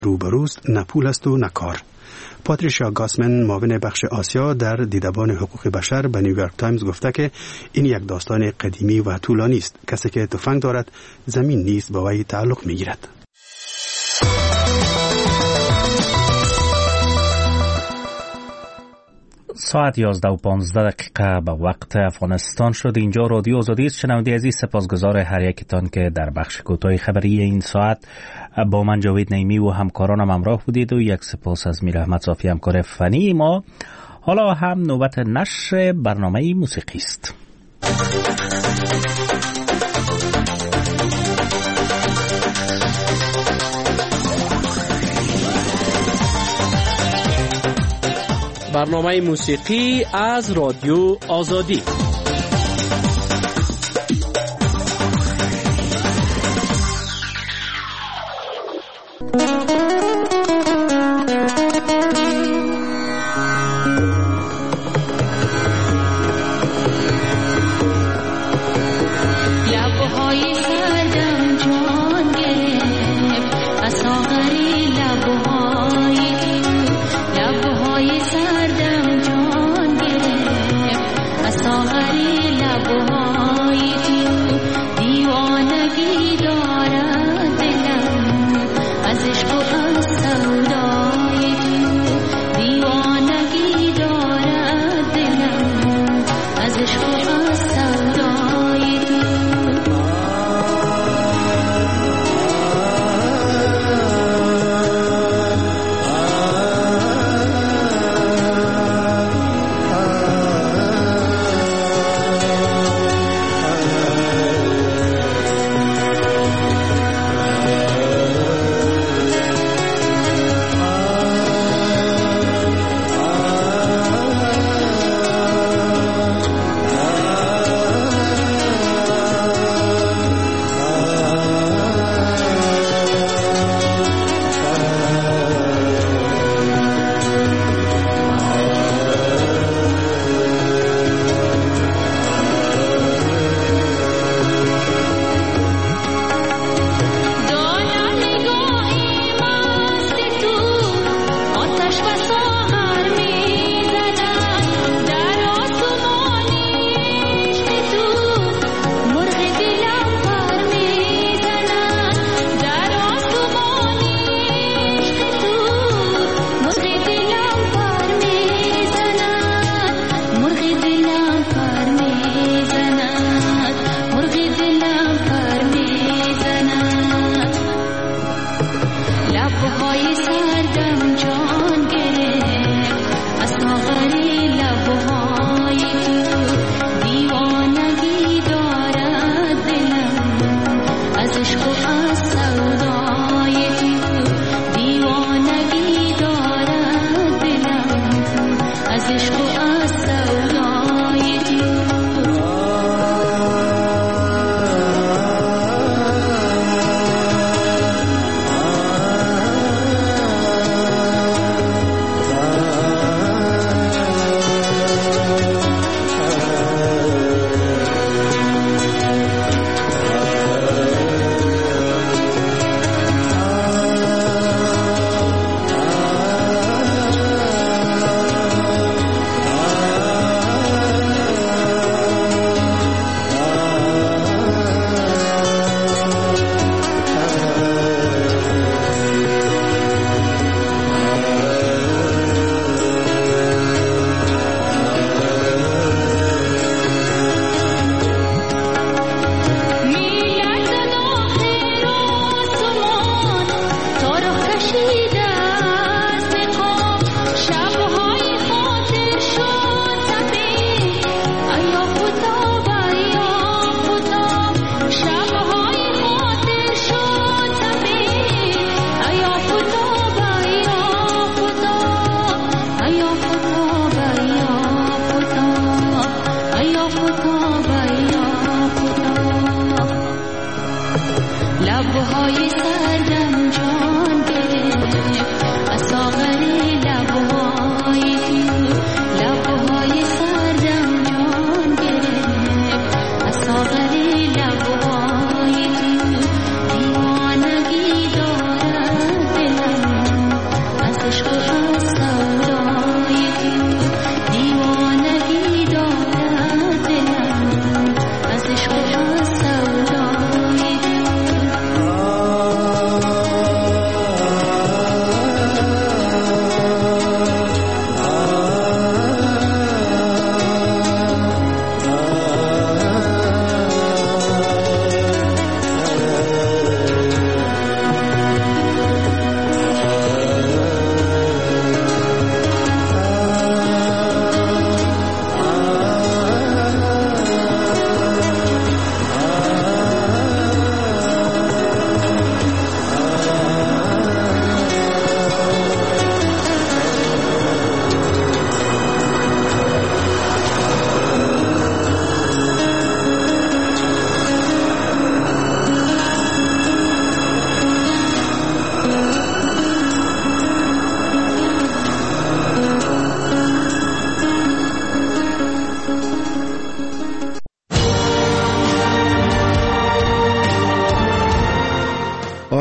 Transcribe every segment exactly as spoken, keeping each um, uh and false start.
روبروست نه پول است و نه کار. پاتریشیا گاسمن معاون بخش آسیا در دیدبان حقوق بشر به نیویورک تایمز گفته که این یک داستان قدیمی و طولانی است. کسی که تفنگ دارد زمین نیز با وی تعلق می‌گیرد. ساعت یازده و پانزده دقیقه به وقت افغانستان شد. اینجا رادیو آزادی است. شنونده عزیز، سپاسگزار هر یکتان که در بخش کوتاه خبری این ساعت با من جاوید نعیمی و همکارانم همراه بودید و یک سپاس از میر احمد صافی همکار فنی ما. حالا هم نوبت نشر برنامه موسیقی است. برنامه موسیقی از رادیو آزادی.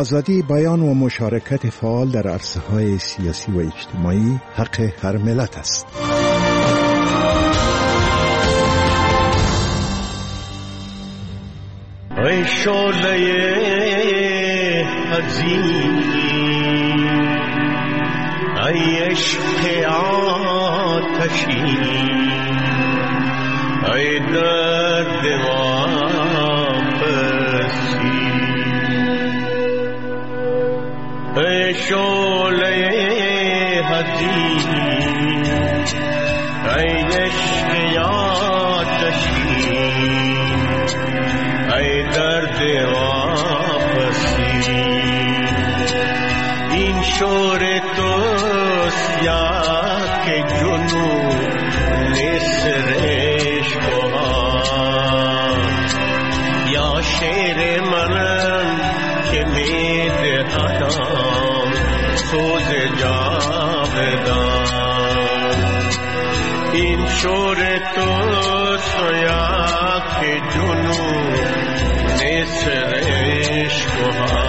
آزادی بیان و مشارکت فعال در عرصه‌های سیاسی و اجتماعی حق هر ملت است. ای شعله عظیم، ای عشق آتشی، ای درد واپسی، ای شعله عظیم، ای عشق آتشی، ای درد واپسی، این شور توست یا که جنون نسرش بها، یا شیر منم که میدهدم سوز جاودان، این شور توست یا که جنون نسرش بها،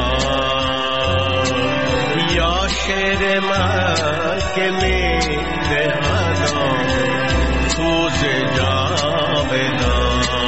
یا شیر من که میدهدم سوز جاودان.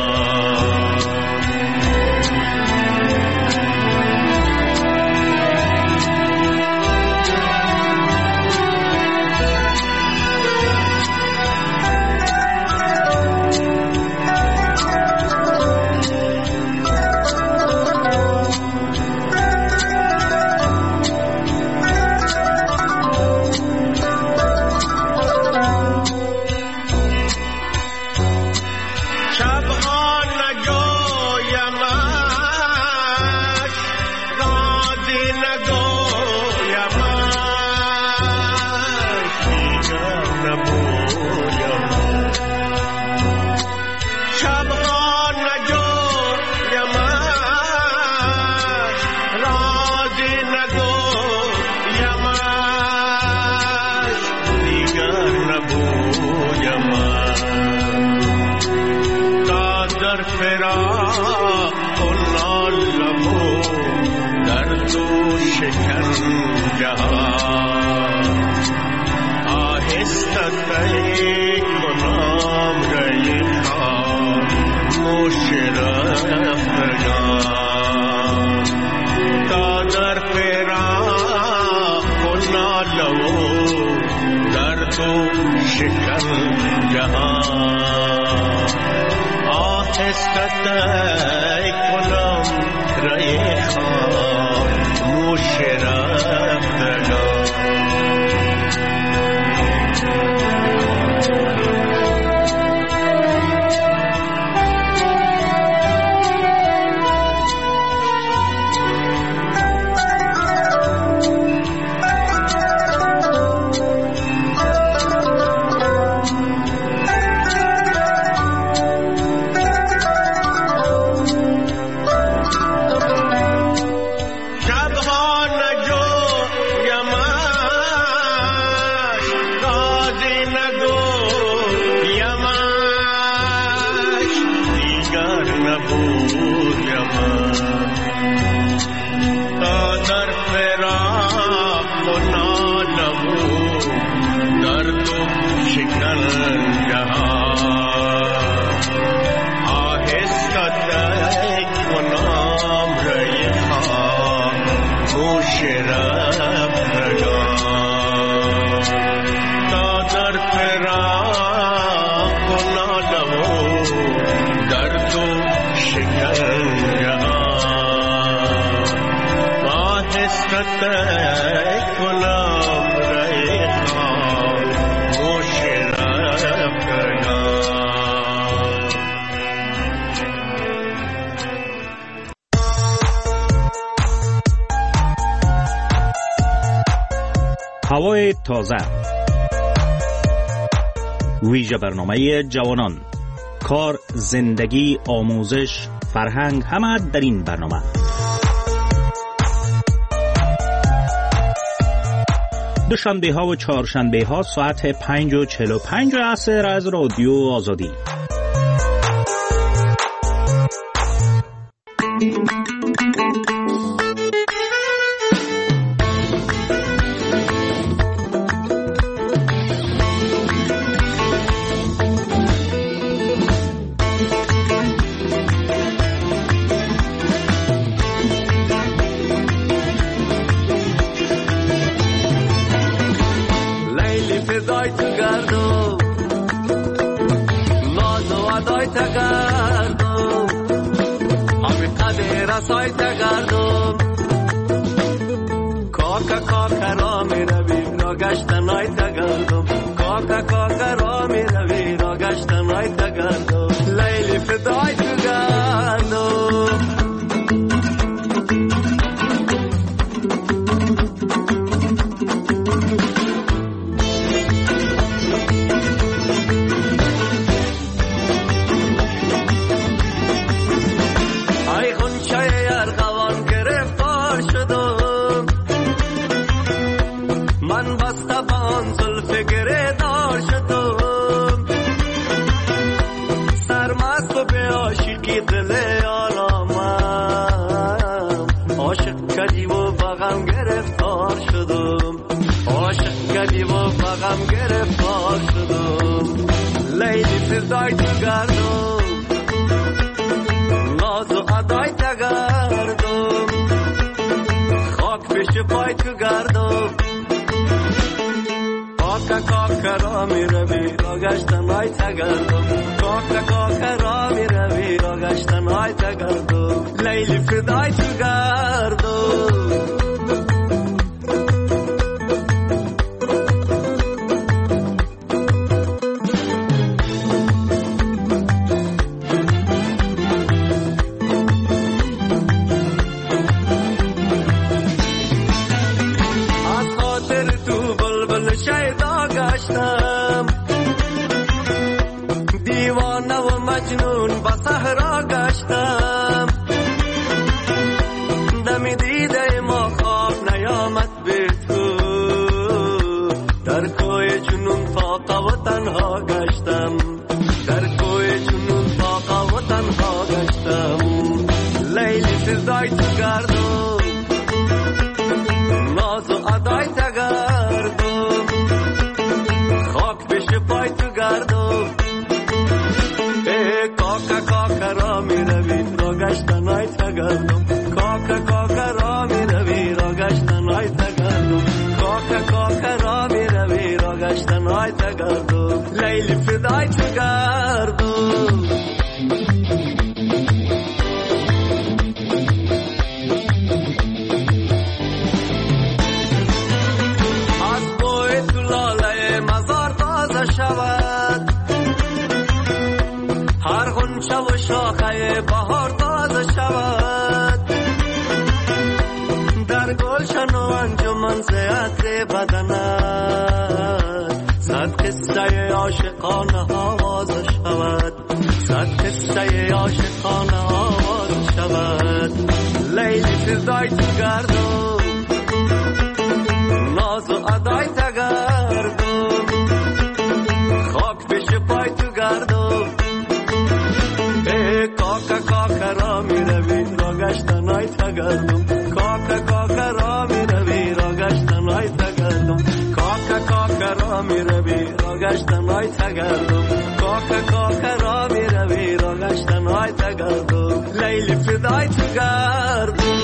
هوای تازه، ویژه برنامه جوانان، کار، زندگی، آموزش، فرهنگ، همه در این برنامه. دوشنبه ها و چهارشنبه ها ساعت پنج و چهل و پنج عصر از رادیو آزادی. فدای تو گردم ناز و ادای تو گردم همه قدر رسای تو گردم کاکا کاکا را می روی را گشتن های تو گردم کاکا کاکا را می روی را گشتن های تو گردم لیلی فدای تو گردم فدای تو گردم ناز و ادای تو گردم خاک پیش پای تو گردم کاکا کاکا را می روی را گشتن های تو گردم کاکا کاکا را می روی را گشتن های تو گردم لیلی فدای تو گردم دیوانه و مجنون با صحرا گشتم دمی دیده ما خواب نیامد به تو در کوی جنون فاقا و تنها گشتم در کوی جنون فاقا و تنها گشتم لیلی فدای تو گردم ناز و ادای تو گردم خاک پیش پای تو گردم کاکا کاکا را می روی را گشتن های تو گردم کاکا کاکا را می روی را گشتن های تو گردم کاکا کاکا را می روی را گشتن های تو گردم لیلی فدای تو گردم از بوی تو لاله مزار تازه شود هر غنچه و شاخه بهار تازه شود در گلشن و انجمن زیاد بدنت صد قصه عاشقانه آواز شود صد قصه عاشقانه آواز شود لیلی فدای تو گردم ناز و ادای تو گردم خاک پیش پای تو گردم کاکا کاکا را می روی را گشتن های تو گردم کاکا کاکا را می روی را گشتن های تو گردم کاکا کاکا را می روی را گشتن های تو گردم کاکا کاکا را می روی را گشتن های تو گردم لیلی فدای تو گردم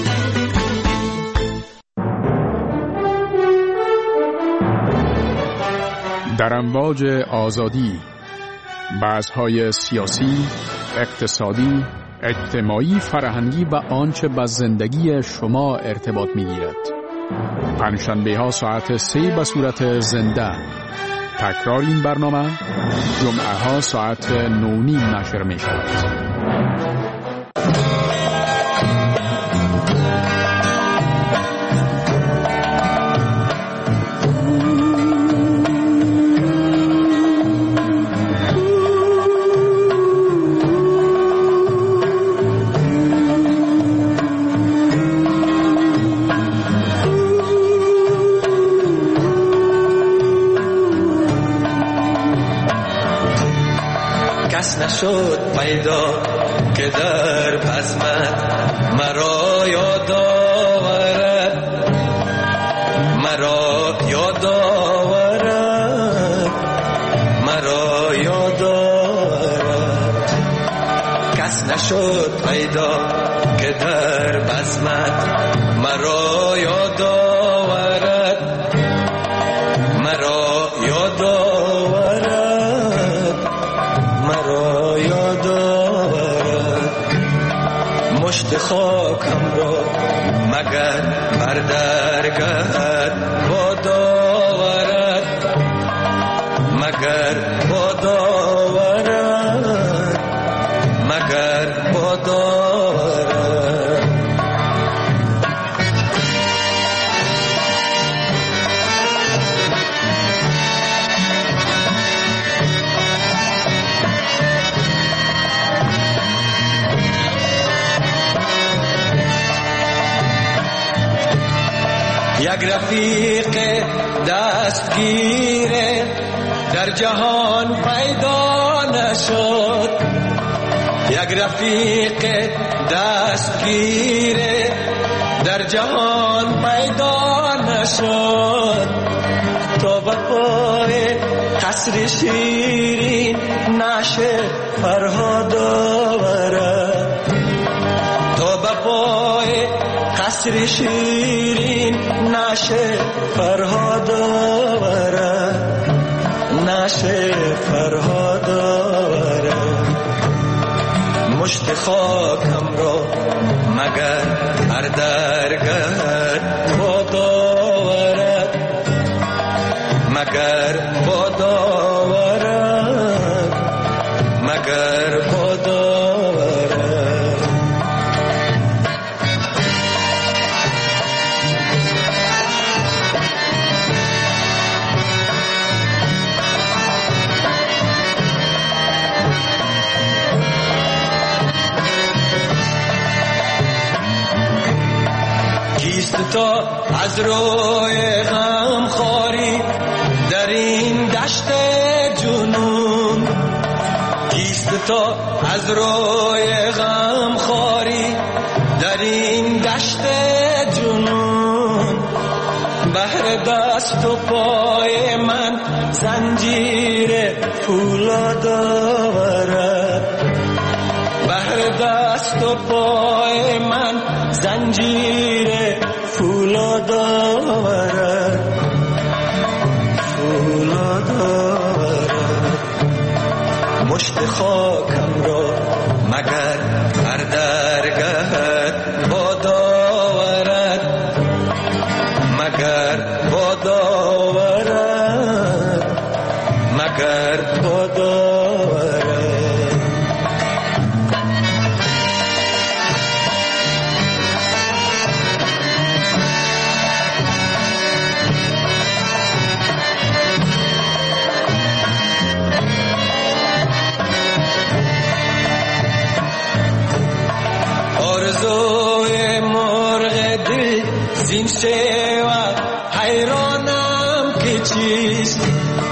در امواج آزادی بحث‌های سیاسی، اقتصادی، اجتماعی، فرهنگی و آنچه با زندگی شما ارتباط می‌گیرد. پنجشنبه‌ها ساعت سه به صورت زنده. تکرار این برنامه جمعه‌ها ساعت نه و نیم نشر می‌شود. شد پیدا که در بزمت مرا یاد آورد مرا یاد آورد مرا یاد آورد کس نشد پیدا که در بزمت مرا یاد آورد مرا یاد یک رفیق دستگیر در جهان پیدا نشد، یک رفیق دستگیر در جهان پیدا نشد. تا به پای قصر شیرین نشه فرهاد آورد، تا به پای قصر شیرین نشه فرهاد آورد، نشه فرهاد آورد. مشت خاکم را مگر هر درگهت باد آورد، مگر باد آورد، مگر باد آورد. کیست تا از روی غم خاری در این دشت جنون، کیست تا از روی غم خاری در این دشت جنون. بهر دست و پای من زنجیر فولاد آورد، بهر دست و پای من زنجیر فولاد آورد، فولاد آورد. مشت خاکم را مگر هر درگهت باد آورد، مگر باد آورد، مگر باد آورد. آرزوی مرغ دل زین شیوه حیرانم که چیست،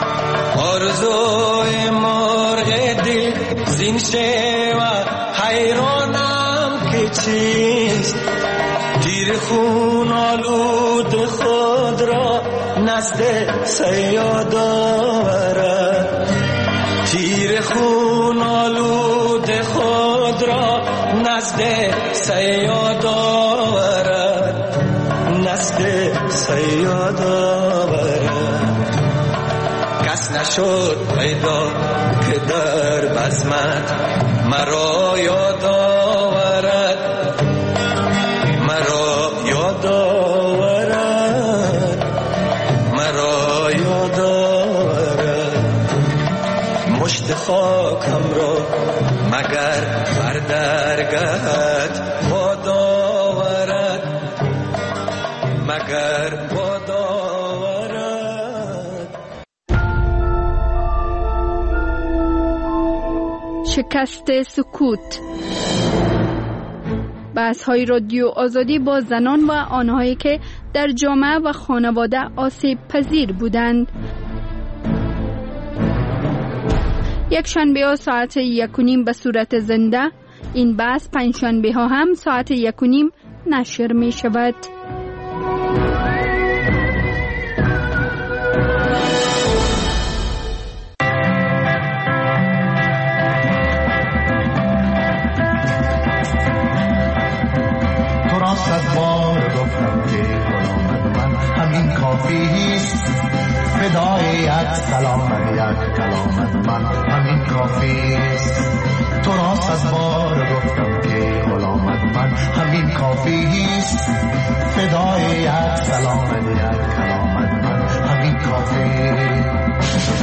آرزوی مرغ دل زین شیوه حیرانم که چیست. تیر خون آلود خود را نزد صیاد آورد، تیر خون آلود خود را نزد صیاد آورد، نزد صیاد آورد. کس نشد پیدا که در بزمت مرا یاد آورد، مرا یاد آورد، مرا یاد آورد. مشت خاکم را مگر بر درگهت باد آورد، مگر باد آورد. شکست سکوت. بحث‌های رادیو آزادی با زنان و آنهایی که در جامعه و خانواده آسیب پذیر بودند. یک شنبه ها ساعت یک و نیم به صورت زنده، این بحث پنج شنبه ها هم ساعت یک و نیم نشر می شود. تو را صد بار گفتم که غلامت من همین کافیست، فدای یک سلام یک کلامت من همین کافیست. تو را صد بار گفتم که غلامت من همین کافیست، فدای یک سلام یک کلامت من همین کافیست.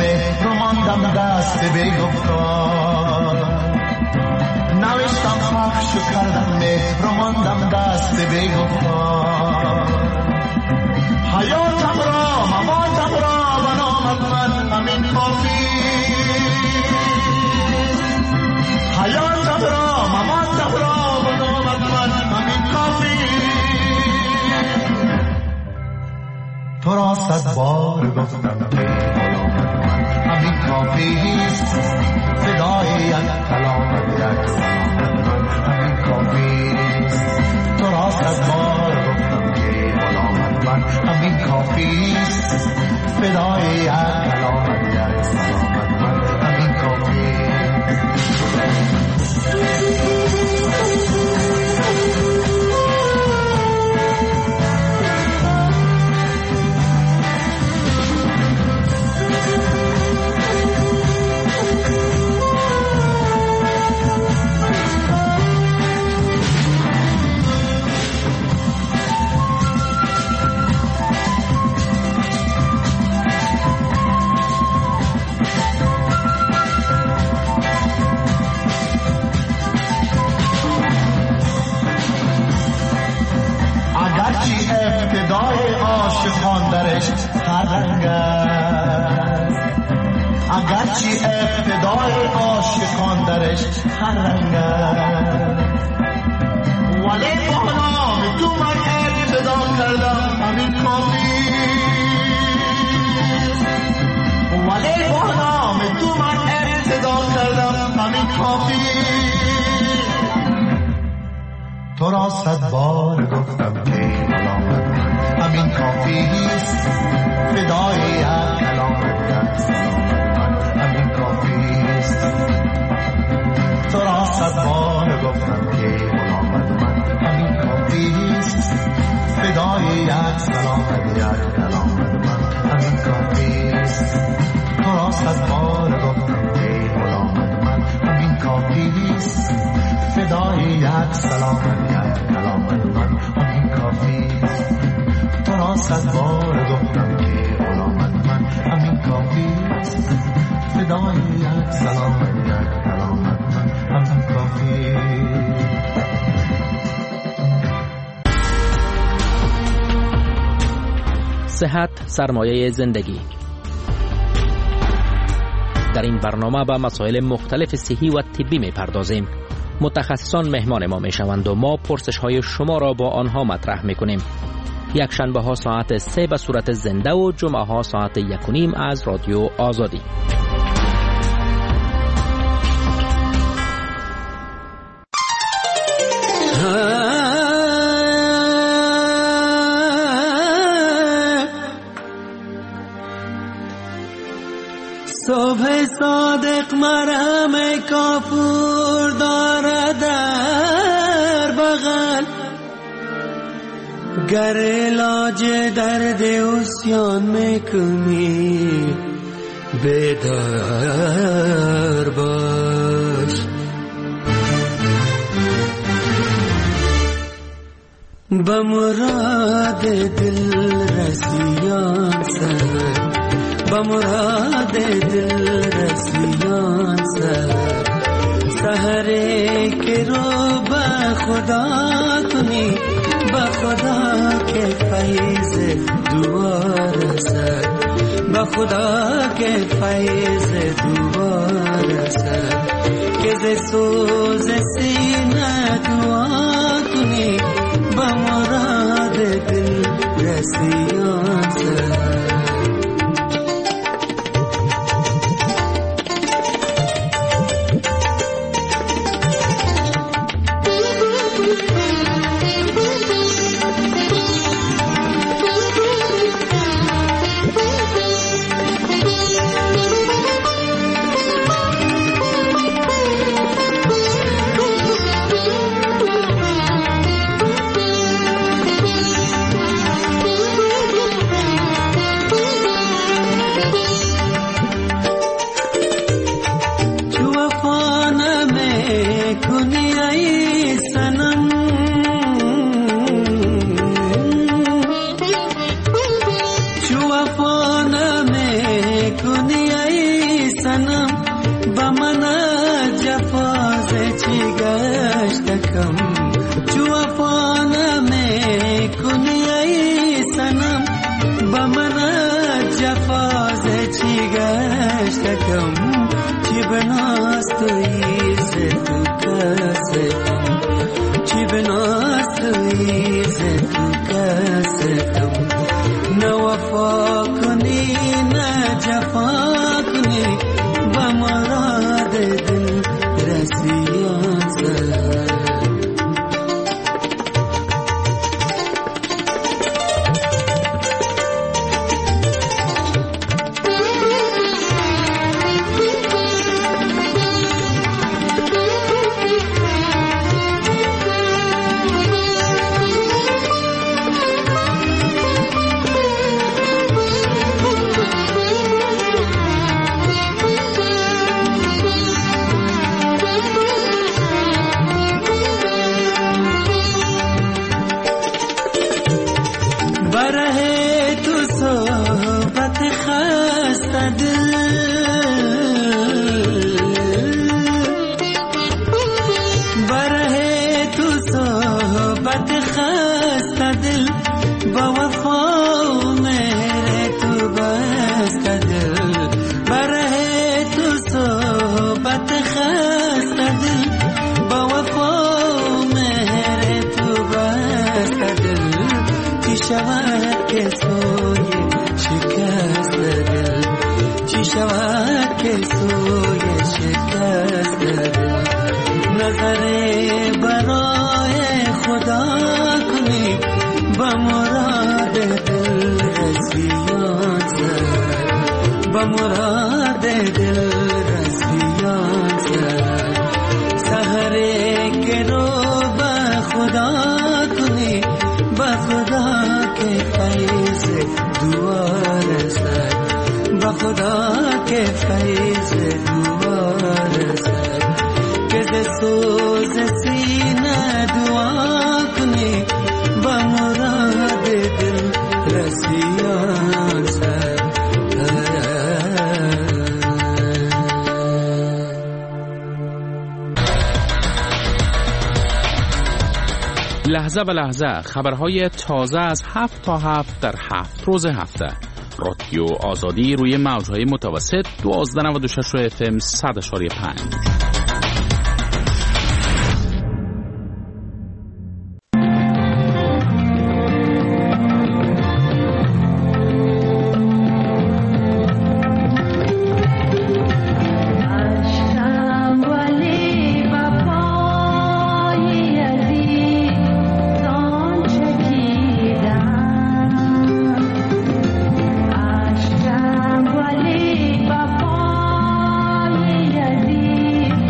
مهر و ماندم دست بی‌گفتار. نوشتم پخش و کردم مهر و ماندم دست بی‌گفتار. حیاتم را مماتم را و نامت من همین کافی. حیاتم را مماتم را و نامت من همین کافی. تو را صد بار گفتم که غلامت من همین کافیست. فدای یک کلامت یک سلامت من همین کافیست. تو را صد بار گفتم که غلامت من همین کافیست. فدای یک کلامت یک سلامت من همین کافیست. ابتدای عاشقان درش هر رنگ است. اگرچه ابتدای عاشقان درش هر رنگ است، ولی با نام تو من ابتدا کردم همین کافی. ولی با نام تو من ابتدا کردم همین کافی. تو را صد بار گفتم که غلامت من همین کافیست. فدای یک کلامت یک سلامت من همین کافیست. تو را صد بار گفتم که غلامت من همین کافیست. فدای یک سلامت یک کلامت من همین کافیست. تو را صد بار گفتم که غلامت من همین کافیست. فدای یک سلامت یک کلامت من همین کافیست. تو را صد بار گفتم که غلامت من همین کافیست. فدای یک سلامت یک کلامت من همین کافیست. صحت سرمایه زندگی. در این برنامه به مسائل مختلف صحی و طبی می پردازیم. متخصصان مهمان ما می شوند و ما پرسش های شما را با آنها مطرح می کنیم. یک شنبه ها ساعت سه به صورت زنده و جمعه ها ساعت یک و نیم از رادیو آزادی. صبح صادق مرهم کافور دارد در بغل، گر علاج درد عصیان میکنی بیدار باش. به مراد دل رسیان سر، به مراد دل رسیان سر، سحره که رو به خدا کنی، به خدا که فیض دعا رسد، به خدا که فیض دعا رسد، که ز سوز سینه دعا کنی، به مراد دل رسیان سر. صحبت خست دل با وفا مهر تو بست دل بره تو صحبت خست دل با وفا مهر تو بست دل چی شود که سوی شکست دل چی شود که سوی شکست دل نظر برای خدا کنی با مراد دل رسیان سر با مراد دل رسیان سر سحره که رو با خدا کنی با خدا که فیض دوار سر با خدا که فیض دوار سر که ز سوز سینه دعا کنی با مراد دل رسیان سر لحظه به لحظه خبرهای تازه از هفت تا هفت در هفت روز هفته. رادیو آزادی روی موجهای متوسط دوازده نود و شش اف ام صد اشاری پنج. Baba,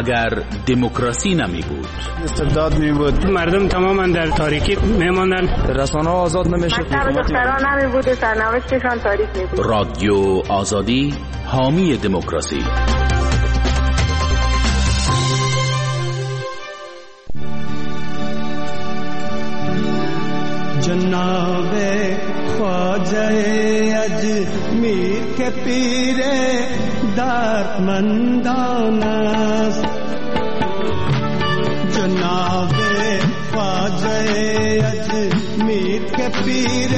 اگر دموکراسی نمی بود؟ استبداد می بود، مردم تماما در تاریکی می ماندن، رسانه ها آزاد نمی شد، مکتب دختران نمی بود و سرنوشتشان تاریک می بود. رادیو آزادی، حامی دموکراسی. جناب خواجه اجمیر کے پیر دردمندان است، جناب خواجه اجمیر کے پیر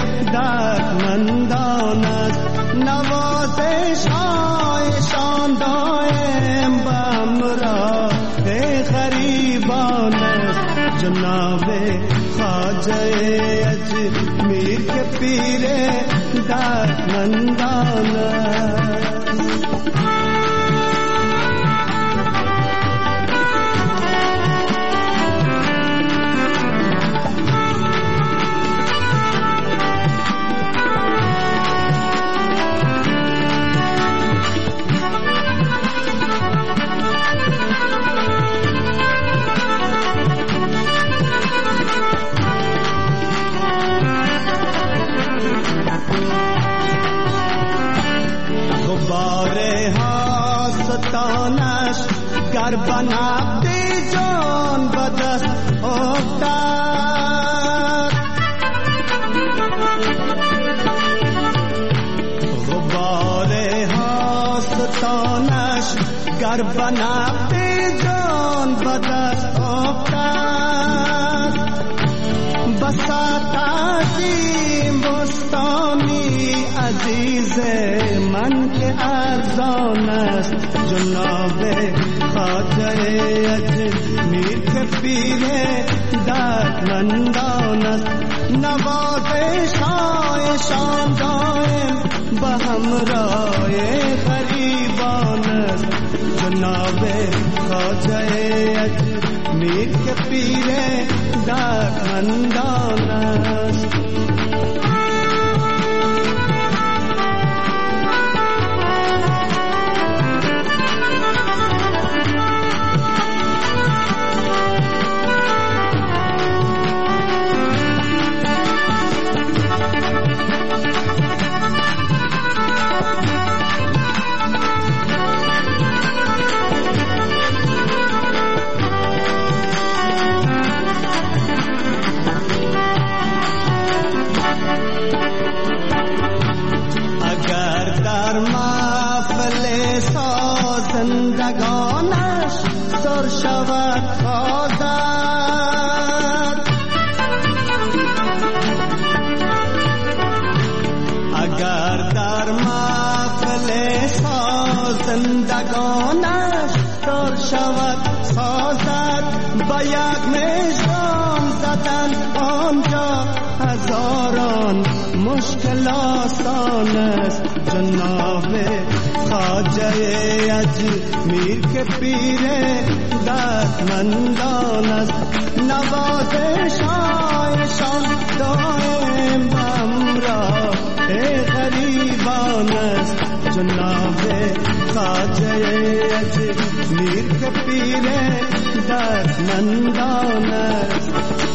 دردمندان است، نوازش هایشان دائم به همراه غریبان است، جناب خواجه اجمیر کے پیر دردمندان است. گر بنابدی جان بدست افتاد، غبار هاستانش گر بنابدی جان بدست افتاد، بساط عظیم بستانی عزیز من که ارزان است، جناب خواجه اجمیر کے پیر دردمندان است، نوازش هایشان دائم به همراه غریبان است، جناب خواجه اجمیر کے پیر دردمندان است. زندگانش سر شود آزاد، اگر در محفل زندگانش سر شود سازد، با یک میشام زدن آنجا هزاران مشکل آسان است، جناب خواجه اجمیر کے پیر دردمندان است، نوازش هایشان دائم همراه غریبان است، جناب خواجه اجمیر کے پیر دردمندان است.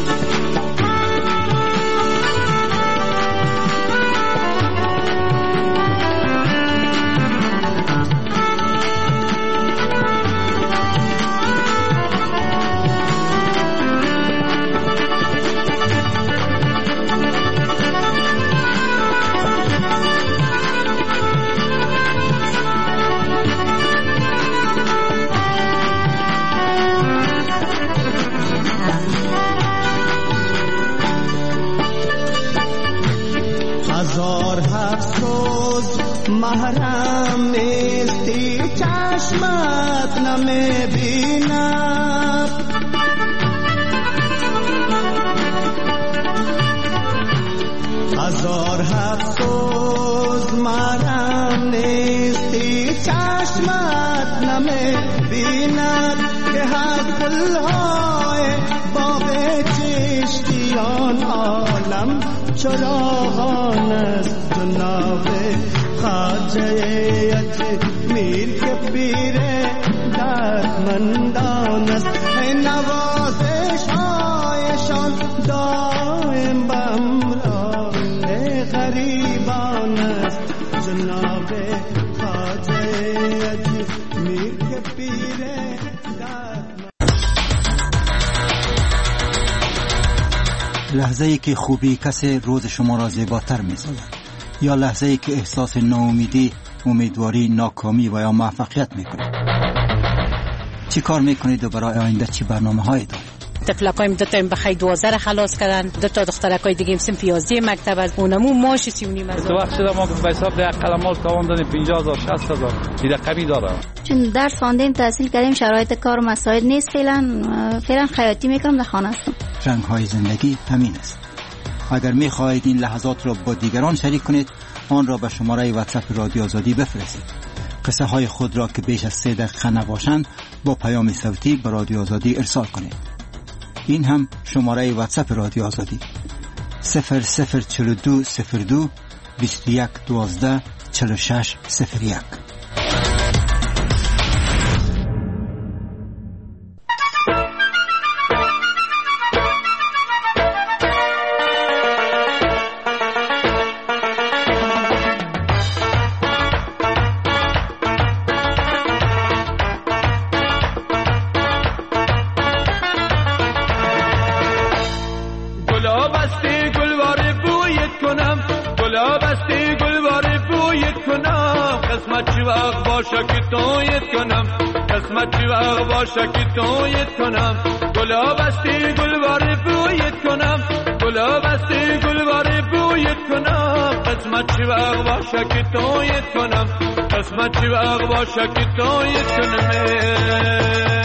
محرم نیستی چشمت نمیبیند، هزار افسوس محرم نیستی چشمت نمیبیند، که از گلهای باغ چشتیان عالم چراغان است جناب خواجه اجمیر که پیر دردمندان است نوازش هایشان دائم به امراه غریبان است جناب خواجه اجمیر که پیر دردمندان. لحظه ای که خوبی کسی روز شما را زیباتر می سازد یا لحظه ای که احساس ناامیدی، امیدواری، ناکامی و یا موفقیت می کنید. چی کار می کنید و برای آینده چی برنامه هایی دارید؟ تفلقایم دو تا بخیر دوازده را خلاص کردن، دو تا دخترکای دیگه صنف یازده مکتب از اونمو ماش سی و نیم هزار. تو وقت شده ما به حساب ده قلمال تواندن پنجاه هزار شصت هزار دیده قوی داره. چون درس خواندیم تحصیل کردیم شرایط کار و مساعد نیست فعلا فعلا خیاطی میکنم در خانه هستم. رنگ های زندگی همین است. اگر می خواهید این لحظات را با دیگران شریک کنید آن را به شماره واتساپ رادیو آزادی بفرستید. قصه های خود را که بیش از سه دقیقه نباشند با پیام صوتی به رادیو آزادی ارسال کنید. این هم شماره واتساپ رادیو آزادی صفر صفر چهل و دو صفر دو بیست و یک دوازده چهل و شش صفر یک. شکی تویت کنم گلاب استی گلوار بویت کنم گلاب استی گلوار بویت کنم قسمت چی وقت با شکی تویت کنم قسمت چی وقت با شکی تویت کنم.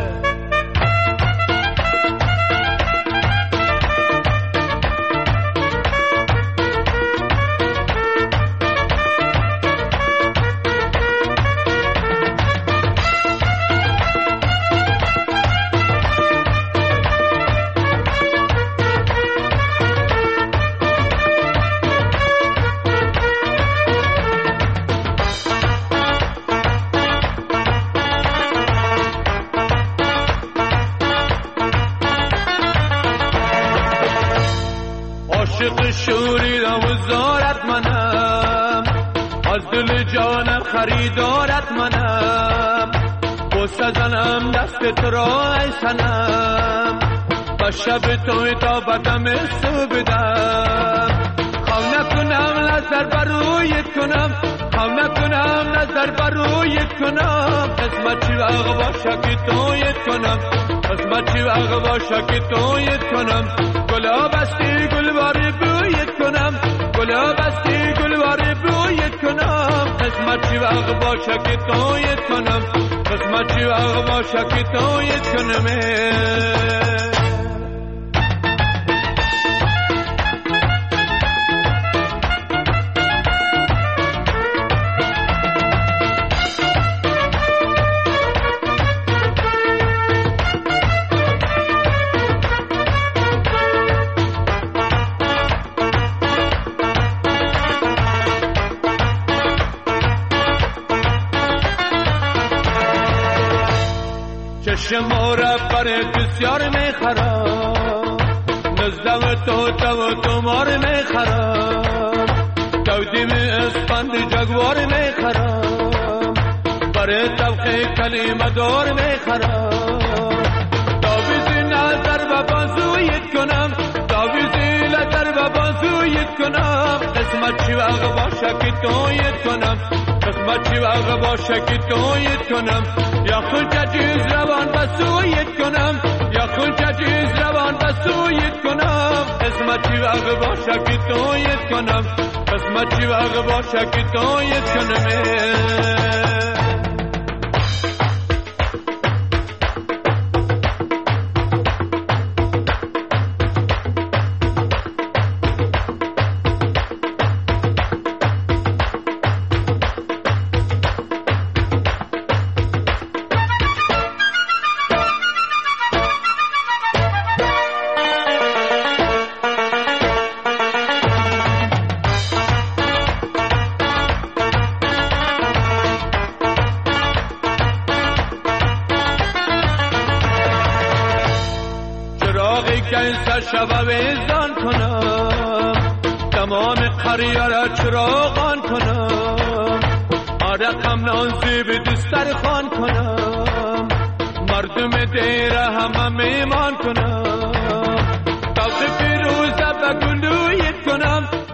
خریدارت منم بوسه زنم دست تو را ای سنم و شب توی تا بدم سو بدم خواه نکنم نظر برویت کنم خواه نکنم نظر برویت کنم قسمت چی وقت باشه که تویت کنم قسمت چی وقت باشه که تویت کنم گلاب استی گلوار بویت کنم گلاب استی گلوار بویت کنم قسمت چی وقت باشه که تویت کنم قسمت چی وقت باشه که تویت کنم. شما را برای بسیار میخرم نزدم تو تو تو مار میخرم دودیم اسپند جگوار میخرم برای طبقه کلمه دار میخرم داویزی نظر و بازویت کنم داویزی نظر و بازویت کنم قسمت چی وقت باشه که تویت کنم قسمت چی وقت باشه که تویت کنم یا خود جیز روان بسویت کنم یا خود جیز روان بسویت کنم قسمت چی وقت باشه که تویت کنم قسمت چی وقت باشه که تویت کنم. سر شب ویزان کنم تمام قریه را چراغان کنم رقم نازی به دستر خان کنم مردم دیره همه میمان کنم تلخ فیروزه به گلویت کنم